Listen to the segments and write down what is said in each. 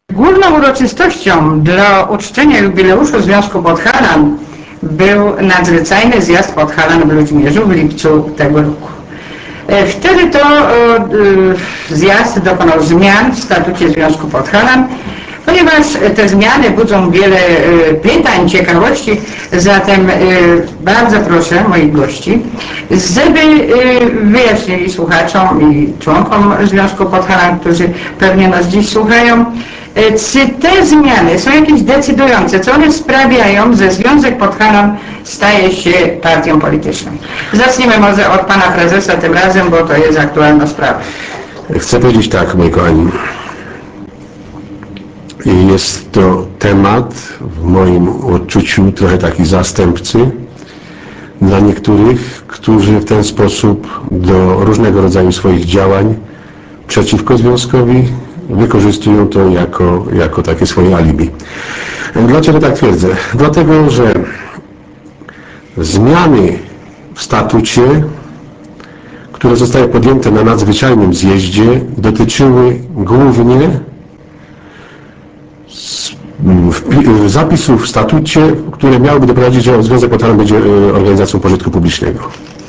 Główną uroczystością dla uczczenia jubileuszu Związku Podhalan był nadzwyczajny zjazd Podhalan w Ludźmierzu w lipcu tego roku. Wtedy to zjazd dokonał zmian w statucie Związku Podhalan, ponieważ te zmiany budzą wiele pytań, ciekawości, zatem bardzo proszę moich gości, żeby wyjaśnili słuchaczom i członkom Związku Podhalan, którzy pewnie nas dziś słuchają, czy te zmiany są jakieś decydujące, co one sprawiają, że Związek Podhalan staje się partią polityczną. Zacznijmy może od pana prezesa tym razem, bo to jest aktualna sprawa. Chcę powiedzieć tak, moi kochani. Jest to temat w moim odczuciu trochę taki zastępczy dla niektórych, którzy w ten sposób do różnego rodzaju swoich działań przeciwko związkowi wykorzystują to jako takie swoje alibi. Dlaczego tak twierdzę? Dlatego, że zmiany w statucie, które zostały podjęte na nadzwyczajnym zjeździe, dotyczyły głównie zapisów w statucie, które miałyby doprowadzić, że Związek Podhalan będzie organizacją pożytku publicznego.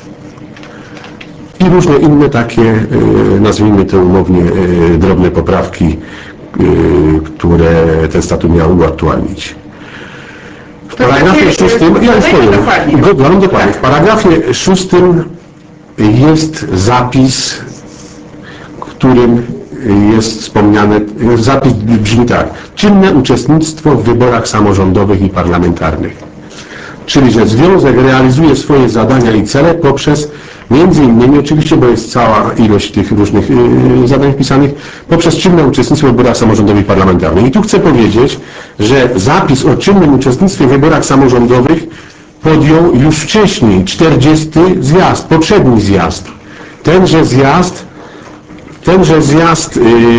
I różne inne takie, nazwijmy to umownie, drobne poprawki, które ten statut miał uaktualnić. W paragrafie 6, w paragrafie 6 jest zapis, w którym jest wspomniane, zapis brzmi tak: czynne uczestnictwo w wyborach samorządowych i parlamentarnych. Czyli, że związek realizuje swoje zadania i cele poprzez, między innymi, oczywiście, bo jest cała ilość tych różnych zadań wpisanych, poprzez czynne uczestnictwo w wyborach samorządowych i parlamentarnych. I tu chcę powiedzieć, że zapis o czynnym uczestnictwie w wyborach samorządowych podjął już wcześniej 40. zjazd, poprzedni zjazd. Tenże zjazd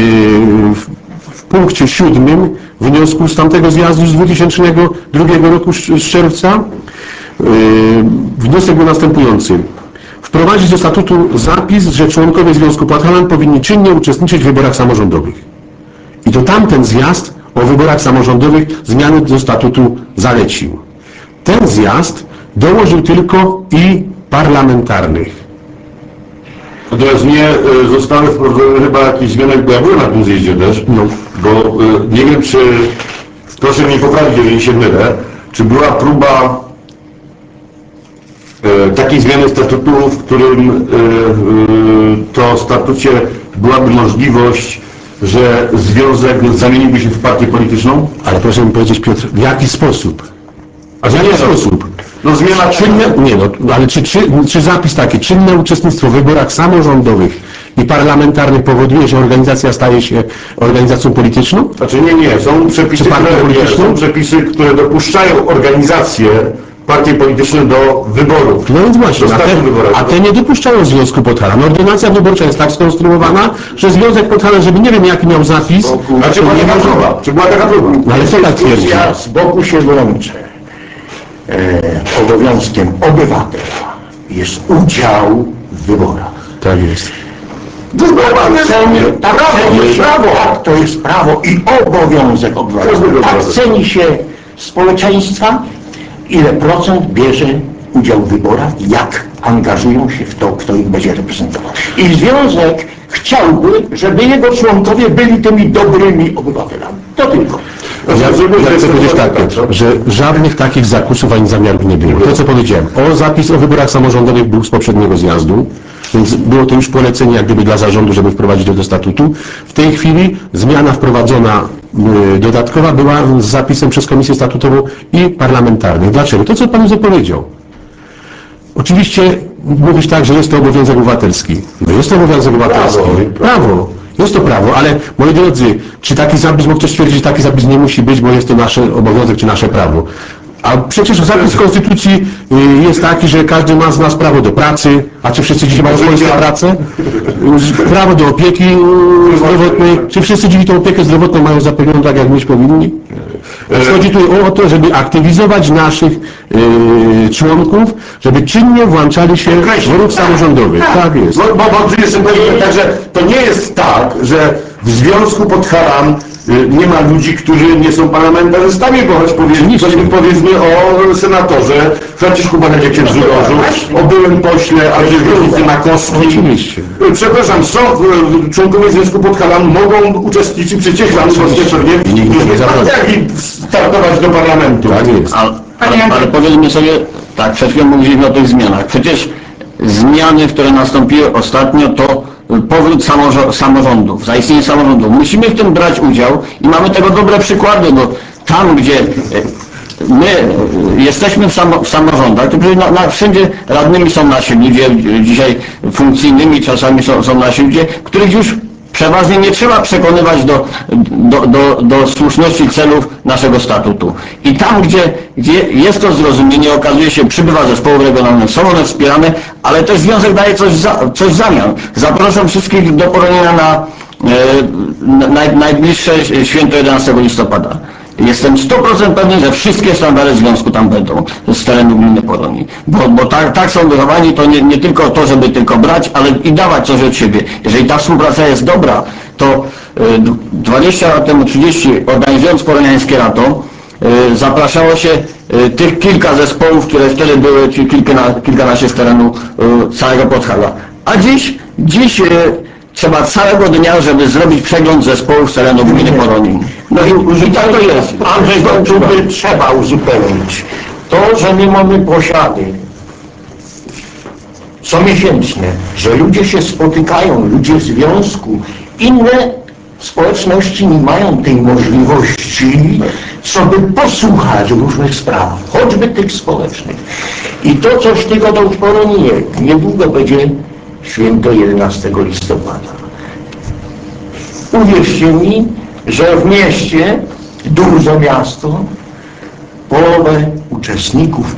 w punkcie 7 wniosku z tamtego zjazdu z 2002 roku z czerwca wniosek był następujący: wprowadzić do statutu zapis, że członkowie Związku Podhalan powinni czynnie uczestniczyć w wyborach samorządowych. I to tamten zjazd o wyborach samorządowych zmiany do statutu zalecił. Ten zjazd dołożył tylko i parlamentarnych. Natomiast nie zostały wprowadzone chyba jakieś zmiany, bo ja byłem na tym zjeździe też, bo nie wiem, czy, proszę mnie poprawić, jeżeli się mylę, czy była próba takiej zmiany statutu, w którym to statucie byłaby możliwość, że związek zamieniłby się w partię polityczną? Ale proszę mi powiedzieć, Piotr, w jaki sposób? A w jaki sposób? No zmiana czynne, nie no, ale czy zapis taki, czynne uczestnictwo w wyborach samorządowych i parlamentarnych powoduje, że organizacja staje się organizacją polityczną? Znaczy nie. Są przepisy, które dopuszczają organizację partie polityczne do wyborów. No więc właśnie, a te nie dopuszczają Związku Podhalan. Ordynacja wyborcza jest tak skonstruowana, że Związek Podhalan, żeby nie wiem jaki miał zapis... Czy była taka próba? Ale co tak twierdzi? Ja z boku się włączę. Obowiązkiem obywatela jest udział w wyborach. Tak jest. To jest prawo i obowiązek obywatela. Tak ceni się społeczeństwa, ile procent bierze udział w wyborach, jak angażują się w to, kto ich będzie reprezentował. I związek chciałby, żeby jego członkowie byli tymi dobrymi obywatelami. To tylko. Ja chcę powiedzieć tak, Piotr, że żadnych takich zakusów ani zamiarów nie było. To, co powiedziałem, zapis o wyborach samorządowych był z poprzedniego zjazdu, więc było to już polecenie jak gdyby dla zarządu, żeby wprowadzić to do statutu. W tej chwili zmiana wprowadzona dodatkowa była z zapisem przez Komisję Statutową i parlamentarną. Dlaczego? To, co Pan zapowiedział. Oczywiście mówisz tak, że jest to obowiązek obywatelski. No jest to obowiązek obywatelski. Prawo. Jest to prawo, ale moi drodzy, czy taki zapis, bo ktoś twierdzi, że taki zapis nie musi być, bo jest to nasz obowiązek czy nasze prawo. A przecież zapis w Konstytucji jest taki, że każdy ma z nas prawo do pracy, a czy wszyscy dzisiaj mają w Polsce pracę? Prawo do opieki zdrowotnej. Czy wszyscy dziś tą opiekę zdrowotną mają zapewnioną tak, jak mieć powinni? Chodzi tu o to, żeby aktywizować naszych członków, żeby czynnie włączali się w ruch samorządowy. Tak jest. Bo jeszcze powiem, także to nie jest tak, że w Związku Podhalan nie ma ludzi, którzy nie są parlamentarzystami, bo choć powiedzmy o senatorze Franciszku Benedycie Żydorzu, o byłym pośle Andrzeju Makowskim. Przepraszam, są członkowie Związku Podhalan mogą uczestniczyć przecież w różnych partiach i startować do parlamentu. Tak jest. Ale powiedzmy sobie, tak, przed chwilą mówiliśmy o tych zmianach. Przecież zmiany, które nastąpiły ostatnio, to powrót samorządów, zaistnienie samorządów. Musimy w tym brać udział i mamy tego dobre przykłady, bo tam, gdzie my jesteśmy w samorządach, to wszędzie radnymi są nasi ludzie, dzisiaj funkcyjnymi czasami są nasi ludzie, których już przeważnie nie trzeba przekonywać do słuszności celów naszego statutu. I tam, gdzie jest to zrozumienie, okazuje się, przybywa zespoły regionalne, są one wspierane, ale też związek daje coś w zamian. Zapraszam wszystkich do Poronienia na najbliższe święto 11 listopada. Jestem 100% pewny, że wszystkie sztandary związku tam będą z terenu gminy Poronin. Bo tak są wychowani, to nie tylko to, żeby tylko brać, ale i dawać coś od siebie. Jeżeli ta współpraca jest dobra, to 20 lat temu, 30, organizując poroniańskie lato, zapraszało się tych kilka zespołów, które wtedy były, czy kilkanaście z terenu całego Podhala. A dziś trzeba całego dnia, żeby zrobić przegląd zespołów z terenu gminy Poronin. No i tak to jest. Andrzej, tu by trzeba uzupełnić. To, że my mamy posiady comiesięczne, że ludzie się spotykają, ludzie w związku, inne społeczności nie mają tej możliwości, co by posłuchać różnych spraw, choćby tych społecznych. I to coś tylko to w Poroninie. Niedługo będzie święto 11 listopada. Uwierzcie mi, że w mieście, duże miasto, połowę uczestników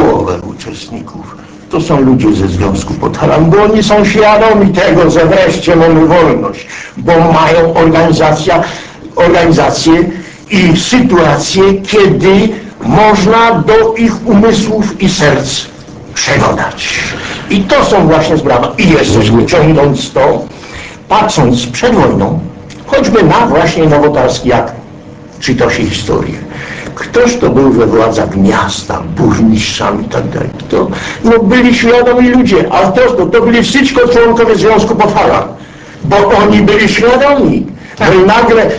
to są ludzie ze Związku Podhalan, bo oni są świadomi tego, że wreszcie mamy wolność, bo mają organizację i sytuację, kiedy można do ich umysłów i serc przeglądać. I to są właśnie sprawy. I jeszcze ciągnąc to, patrząc przed wojną, choćby na właśnie Nowotarski, jak czyta się historię. Ktoś to był we władzach miasta, burmistrzami i tak dalej. To byli świadomi ludzie, a to byli wszystko członkowie Związku Podhalan, bo oni byli świadomi. No i nagle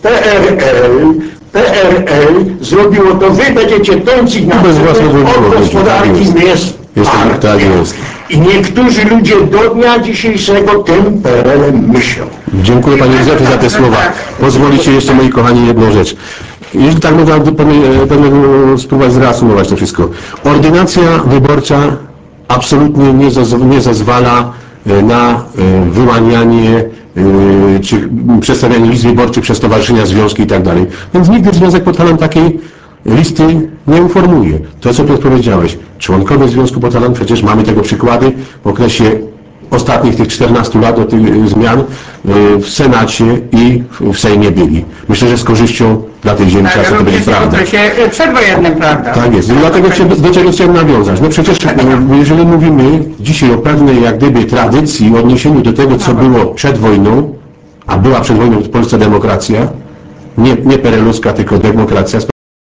PRL zrobiło to, wy będziecie tącić na od gospodarki miast. Tak jest. I niektórzy ludzie do dnia dzisiejszego tym PRL-em myślą. Dziękuję Panie Józefie za te słowa. Pozwolicie jeszcze, moi kochani, jedną rzecz. Jeśli tak można spróbować zreasumować to wszystko. Ordynacja wyborcza absolutnie nie zezwala na wyłanianie czy przedstawianie list wyborczych przez stowarzyszenia, związki i tak dalej. Więc nigdy Związek Podhalan takiej listy nie informuje. To, co tu powiedziałeś, członkowie Związku Podhalan, przecież mamy tego przykłady w okresie ostatnich tych 14 lat do tych zmian w Senacie i w Sejmie byli. Myślę, że z korzyścią dla tej ziemi trzeba to będzie prawda. Przedwojennym, prawda? Tak jest. I dlatego do czego chciałem nawiązać. No przecież jeżeli mówimy dzisiaj o pewnej jak gdyby tradycji, w odniesieniu do tego, co było przed wojną, a była przed wojną w Polsce demokracja, nie pereluska, tylko demokracja,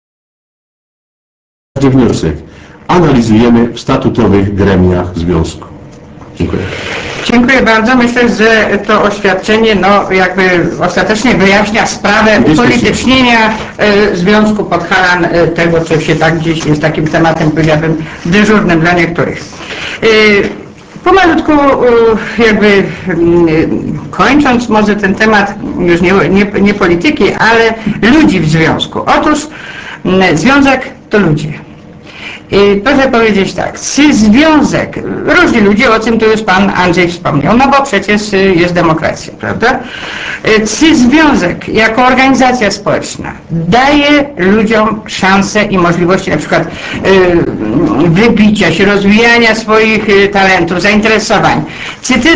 wniosek analizujemy w statutowych gremiach związku. Dziękuję. Dziękuję bardzo. Myślę, że to oświadczenie jakby ostatecznie wyjaśnia sprawę upolitycznienia Związku Podhalan, tego co się tak gdzieś jest takim tematem, powiedziałbym, dyżurnym dla niektórych. Pomalutku jakby kończąc może ten temat już nie polityki, ale ludzi w związku. Otóż związek to ludzie. I proszę powiedzieć tak, czy związek, różni ludzie, o czym tu już Pan Andrzej wspomniał, no bo przecież jest demokracja, prawda? Czy związek jako organizacja społeczna daje ludziom szansę i możliwości na przykład wybicia się, rozwijania swoich talentów, zainteresowań? Czy też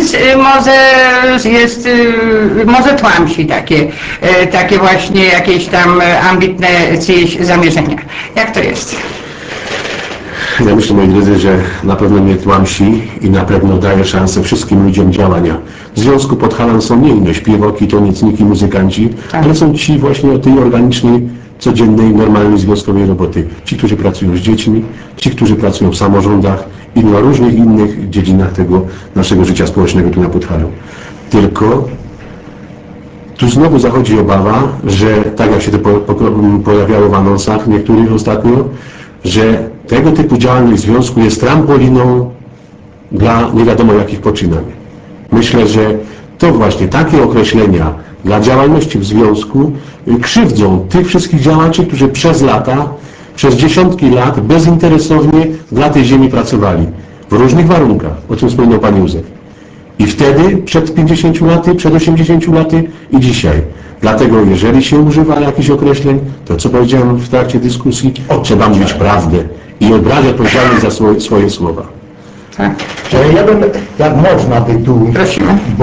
może tłamsi takie właśnie jakieś tam ambitne czyjeś zamierzenia? Jak to jest? Ja myślę, moi drodzy, że na pewno nie tłamsi i na pewno daje szansę wszystkim ludziom działania. w Związku Podhalan są nie inne śpiewoki, toniecniki, muzykanci, ale są ci właśnie o tej organicznej, codziennej, normalnej związkowej roboty. Ci, którzy pracują z dziećmi, ci, którzy pracują w samorządach i na różnych innych dziedzinach tego naszego życia społecznego tu na Podhalu. Tylko tu znowu zachodzi obawa, że tak jak się to pojawiało w anonsach niektórych ostatnio, że tego typu działalność związku jest trampoliną dla nie wiadomo jakich poczynań. Myślę, że to właśnie takie określenia dla działalności w związku krzywdzą tych wszystkich działaczy, którzy przez lata, przez dziesiątki lat bezinteresownie dla tej ziemi pracowali. W różnych warunkach, o czym wspomniał Pan Józef. I wtedy, przed 50 laty, przed 80 laty i dzisiaj. Dlatego, jeżeli się używa jakichś określeń, to co powiedziałem w trakcie dyskusji, trzeba mówić prawdę i brać odpowiedzialność za swoje słowa. Tak. Że ja bym, jak można by tu, Prosimy. bo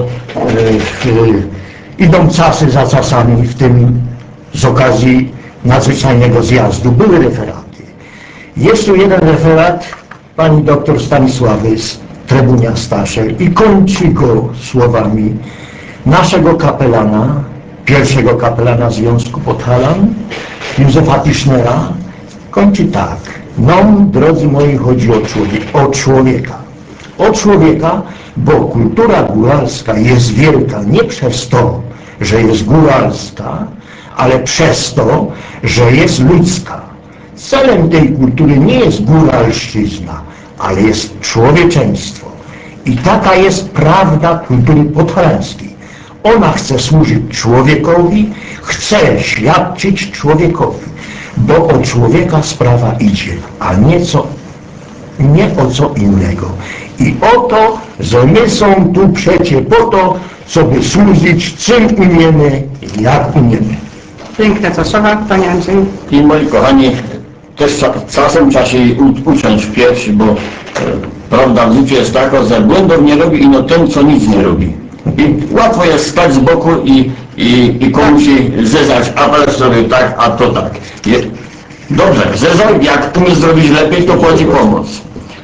idą czasy za czasami, w tym z okazji nadzwyczajnego zjazdu były referaty. Jest tu jeden referat pani doktor Stanisławy z Trybunia Staszel i kończy go słowami naszego kapelana, pierwszego kapelana Związku Podhalan, Józefa Tischnera, kończy tak. Nam, drodzy moi, chodzi o człowieka. O człowieka, bo kultura góralska jest wielka nie przez to, że jest góralska, ale przez to, że jest ludzka. Celem tej kultury nie jest góralszczyzna, ale jest człowieczeństwo. I taka jest prawda kultury podhalańskiej. Ona chce służyć człowiekowi, chce świadczyć człowiekowi, bo o człowieka sprawa idzie, a nie o co innego. I o to, że my są tu przecie po to, co by służyć, czym umiemy, jak umiemy. Piękne to słowa, Panie Andrzeju. I moi kochani, też czasem trzeba się uciąć w piersi, bo prawda w życiu jest taka, że błędów nie robi ino ten, co nic nie robi. I łatwo jest stać z boku i komuś zezać, a teraz zrobię tak, a to tak. Dobrze, zezaj, jak umiesz zrobić lepiej, to płaci pomoc.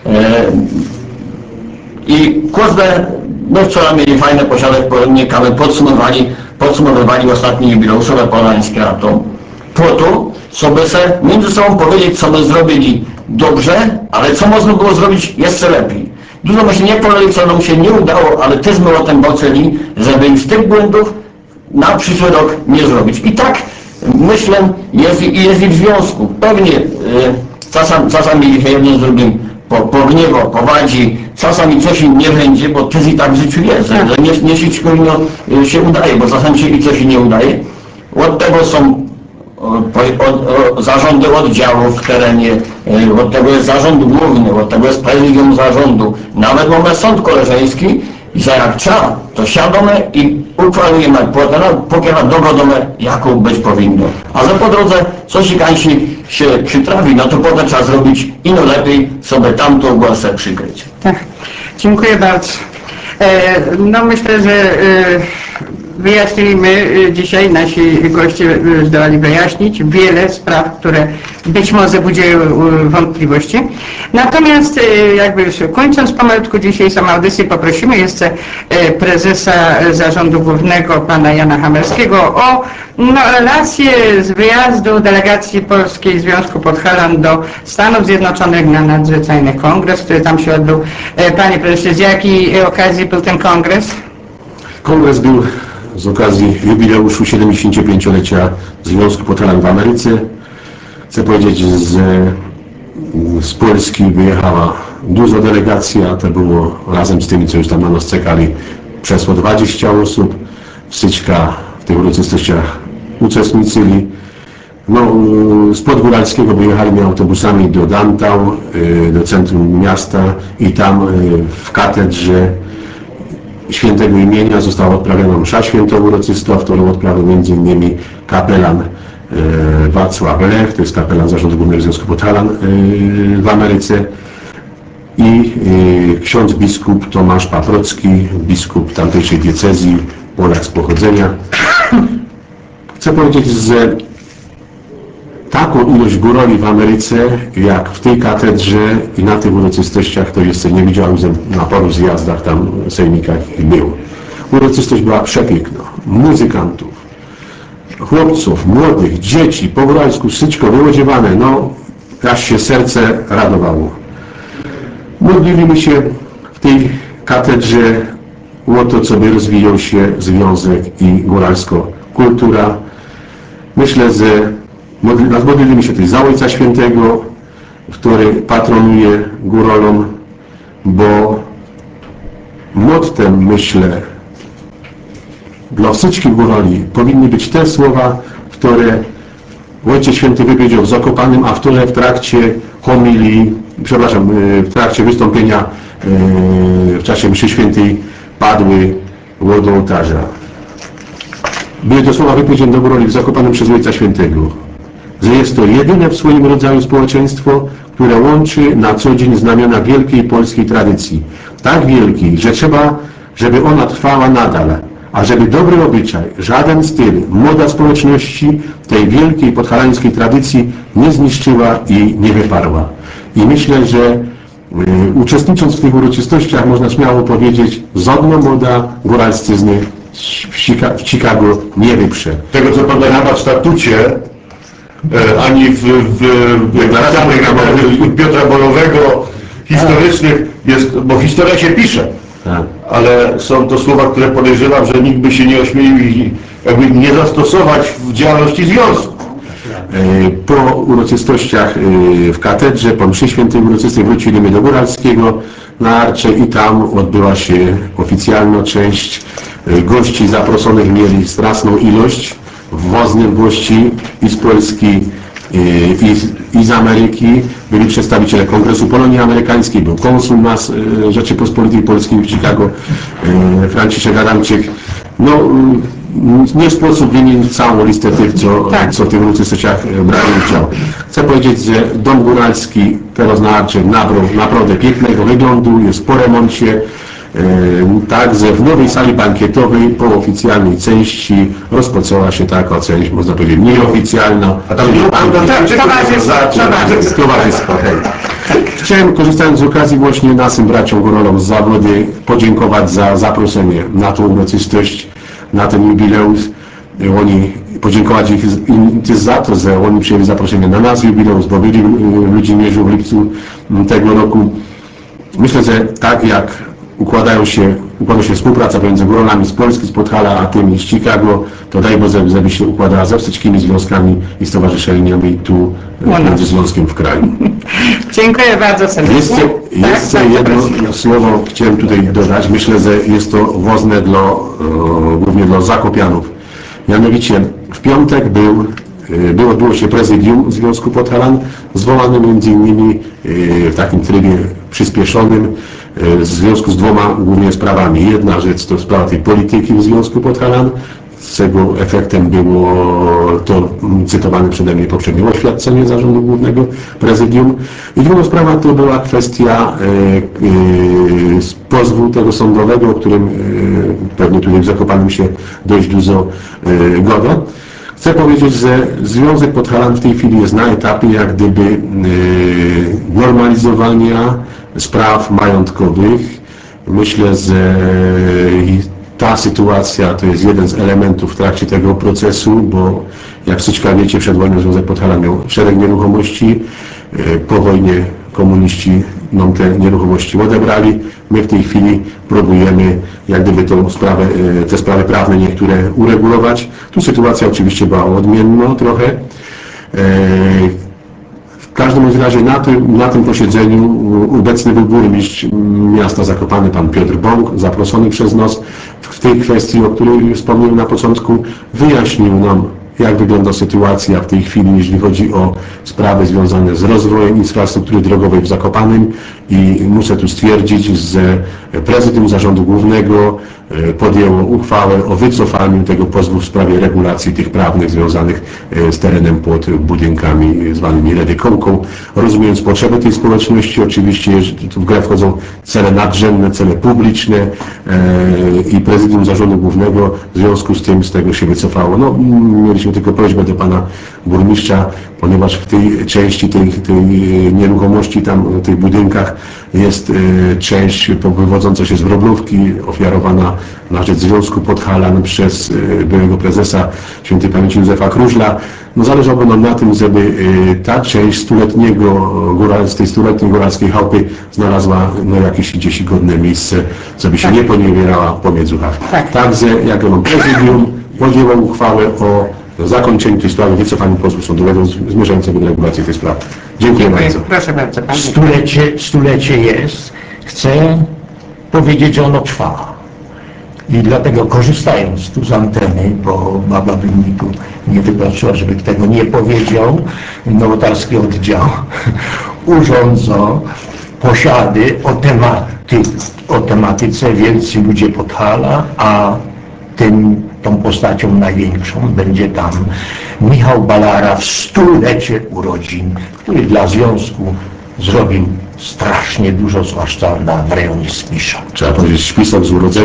I kurde, no wczoraj mieli fajne posiadek poradniki, podsumowywali ostatnie jubileuszowe polańskie lato. Po to, żeby se między sobą powiedzieć, co my zrobili dobrze, ale co można było zrobić jeszcze lepiej. Dużo myśmy nie poleli, co nam się nie udało, ale też my o tym walczyli, żeby już tych błędów na przyszły rok nie zrobić. I tak myślę, jest i w związku. Pewnie czasami jedno z drugim pogniewa, powadzi, czasami coś im nie będzie, bo też i tak w życiu jest, że nie wszystko się udaje, bo czasami się i coś nie udaje. Od tego są zarządy oddziałów w terenie, od tego jest zarząd główny, od tego jest prezydium zarządu. Nawet mamy sąd koleżeński, że jak trzeba, to siadamy i uchwalujemy póki na dogodę, jaką być powinno. A że po drodze coś się przytrafi, no to potem trzeba zrobić ino lepiej, sobie tamtą głosę przykryć. Tak, dziękuję bardzo. No myślę, że wyjaśniliśmy dzisiaj, nasi goście zdołali wyjaśnić wiele spraw, które być może budziły wątpliwości. Natomiast jakby już kończąc pomalutku dzisiejszą audycję, poprosimy jeszcze prezesa Zarządu Głównego, pana Jana Hamerskiego, o relację z wyjazdu delegacji Polskiej Związku Podhalan do Stanów Zjednoczonych na nadzwyczajny kongres, który tam się odbył. Panie prezesie, z jakiej okazji był ten kongres? Kongres był z okazji jubileuszu 75-lecia Związku Podhalan w Ameryce. Chcę powiedzieć, że z Polski wyjechała duża delegacja, to było razem z tymi, co już tam na nas czekali, przeszło 20 osób. Wsyczka w tych uroczystościach uczestniczyli. No, z Podgóralskiego wyjechali autobusami do downtown, do centrum miasta i tam w katedrze świętego imienia została odprawiona msza święta uroczysta, w którą odprawił m.in. kapelan Wacław Lech, to jest kapelan Zarządu Głównego Związku Podhalan w Ameryce, i ksiądz biskup Tomasz Paprocki, biskup tamtejszej diecezji, Polak z pochodzenia. Chcę powiedzieć, że taką ilość góroli w Ameryce, jak w tej katedrze i na tych uroczystościach, to jeszcze nie widziałem, że na paru zjazdach tam, sejmikach był. Uroczystość była przepiękna. Muzykantów, chłopców, młodych, dzieci, po góralsku wszystko wyodziewane, no aż się serce radowało. Modliliśmy się w tej katedrze o to, co by rozwijał się związek i góralsko-kultura. Myślę, że modliliśmy się też za Ojca Świętego, który patronuje górolom, bo mottem, myślę, dla wszystkich górali powinny być te słowa, które Ojciec Święty wypowiedział w Zakopanem, a które w trakcie homilii, w trakcie wystąpienia w czasie mszy świętej padły od ołtarza. Były to słowa wypowiedziane do górali w Zakopanem przez Ojca Świętego, że jest to jedyne w swoim rodzaju społeczeństwo, które łączy na co dzień znamiona wielkiej polskiej tradycji. Tak wielkiej, że trzeba, żeby ona trwała nadal, a żeby dobry obyczaj, żaden styl, moda społeczności tej wielkiej podhalańskiej tradycji nie zniszczyła i nie wyparła. I myślę, że uczestnicząc w tych uroczystościach można śmiało powiedzieć, żadna moda góralszczyzny w Chicago nie wyprze. Tego, co pada w statucie, ani w deklaracjach Piotra Bolowego, historycznych, jest, bo historia się pisze. Tak. Ale są to słowa, które podejrzewam, że nikt by się nie ośmielił i jakby nie zastosować w działalności związku. Po uroczystościach w katedrze, po mszy świętej uroczystej wróciliśmy do Góralskiego na Arcze i tam odbyła się oficjalna część. Gości zaproszonych mieli straszną ilość, woznych gości i z Polski, i z Ameryki. Byli przedstawiciele Kongresu Polonii Amerykańskiej, był konsul nas Rzeczypospolitej Polskiej w Chicago, Franciszek Adamczyk. No, nie sposób wymienić całą listę tych, co w tych uroczystościach brali udział. Chcę powiedzieć, że Dom Góralski teraz na Arcie nabrał naprawdę pięknego wyglądu, jest po remoncie. Także w nowej sali bankietowej po oficjalnej części rozpoczęła się taka część, można powiedzieć, nieoficjalna. A tam Towarzystwo. Chciałem, korzystając z okazji, właśnie naszym braciom górolom z Zawody podziękować za zaproszenie na tą uroczystość, na ten jubileusz. Oni podziękować im też za to, że oni przyjęli zaproszenie na nasz jubileusz, bo byli w Ludzimierzu w lipcu tego roku. Myślę, że tak jak układa się współpraca pomiędzy górolami z Polski, z Podhala, a tymi z Chicago, to daj Boże, żeby się układała ze wszystkimi związkami i stowarzyszeniami tu między związkiem w kraju. Dziękuję bardzo serdecznie. Jeszcze jedno słowo chciałem tutaj dodać. Myślę, że jest to ważne głównie dla zakopianów. Mianowicie w piątek odbyło się prezydium Związku Podhalan, zwołane m.in. w takim trybie przyspieszonym w związku z dwoma głównymi sprawami. Jedna rzecz to sprawa tej polityki w Związku Podhalan, czego efektem było to cytowane przeze mnie poprzednie oświadczenie Zarządu Głównego Prezydium. I druga sprawa to była kwestia pozwu tego sądowego, o którym pewnie tutaj w Zakopanem się dość dużo goda. Chcę powiedzieć, że Związek Podhalan w tej chwili jest na etapie jak gdyby normalizowania spraw majątkowych. Myślę, że ta sytuacja to jest jeden z elementów w trakcie tego procesu, bo jak wszyscy wiecie, przed wojną Związek Podhalan miał szereg nieruchomości. Po wojnie komuniści nam te nieruchomości odebrali. My w tej chwili próbujemy jak gdyby te sprawy prawne niektóre uregulować. Tu sytuacja oczywiście była odmienna trochę. W każdym razie na tym posiedzeniu obecny był burmistrz miasta Zakopane, pan Piotr Bąk, zaproszony przez nas w tej kwestii, o której wspomniałem na początku, wyjaśnił nam, jak wygląda sytuacja w tej chwili, jeśli chodzi o sprawy związane z rozwojem infrastruktury drogowej w Zakopanem i muszę tu stwierdzić, że Prezydium Zarządu Głównego podjęło uchwałę o wycofaniu tego pozwu w sprawie regulacji tych prawnych związanych z terenem pod budynkami zwanymi redykołką. Rozumiejąc potrzeby tej społeczności, oczywiście tu w grę wchodzą cele nadrzędne, cele publiczne i Prezydium Zarządu Głównego w związku z tym z tego się wycofało. No, mieliśmy tylko prośbę do pana burmistrza, ponieważ w tej części tej nieruchomości, tam w tych budynkach jest część wywodząca się z Wroblówki, ofiarowana na rzecz Związku Podhalan przez byłego prezesa świętej pamięci Józefa Krużla. No zależało nam na tym, żeby ta część z tej stuletniej góralskiej chałupy znalazła jakieś gdzieś godne miejsce, żeby się nie poniewierała w pomiędzychach. Także jako prezydium podjęło uchwałę o zakończeniu tej sprawy wycofaniu pozwu sądowego zmierzającego do regulacji tej sprawy. Dziękuję bardzo. Proszę bardzo. Pan. Stulecie jest. Chcę powiedzieć, że ono trwa. I dlatego korzystając tu z anteny, bo baba by mi tu nie wybaczyła, żeby tego nie powiedział, nowotarski oddział urządza posiady o tematyce Wielcy Ludzie Podhala, a tą postacią największą będzie tam Michał Balara w 100-lecie urodzin, który dla związku zrobił strasznie dużo, zwłaszcza w rejonie Spisza. Trzeba powiedzieć spisek z urodzenia.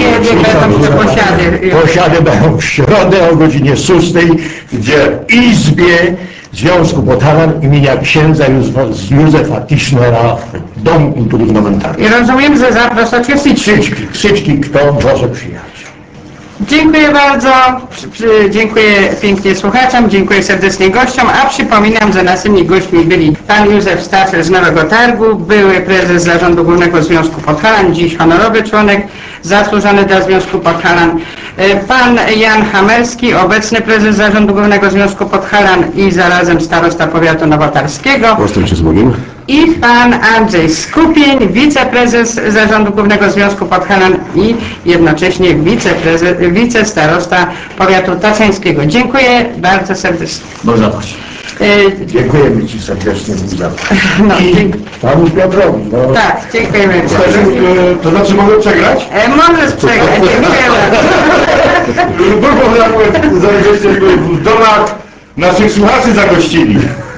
Posiady będą w środę o godzinie 6 w Izbie Związku Podhalan imienia księdza Józefa Tischnera w Domu Kultury w Nowym Targu. I rozumiem, że zapraszacie Krzyczki, kto może przyjechać. Dziękuję bardzo, dziękuję pięknie słuchaczom, dziękuję serdecznie gościom, a przypominam, że naszymi gośćmi byli pan Józef Staczer z Nowego Targu, były prezes Zarządu Głównego Związku Podhalan, dziś honorowy członek zasłużony dla Związku Podhalan, pan Jan Hamerski, obecny prezes Zarządu Głównego Związku Podhalan i zarazem starosta powiatu nowotarskiego. Ostrójcie z Bogiem. I pan Andrzej Skupień, wiceprezes Zarządu Głównego Związku Podhalan i jednocześnie wicestarosta powiatu taczańskiego. Dziękuję bardzo serdecznie. Można paść. Dziękujemy Ci serdecznie za No, i panu Piotrowi. No. tak, dziękujemy. To znaczy mogę przegrać? Możesz przegrać, dziękuję bardzo. Żeście w domach naszych słuchaczy zagościli.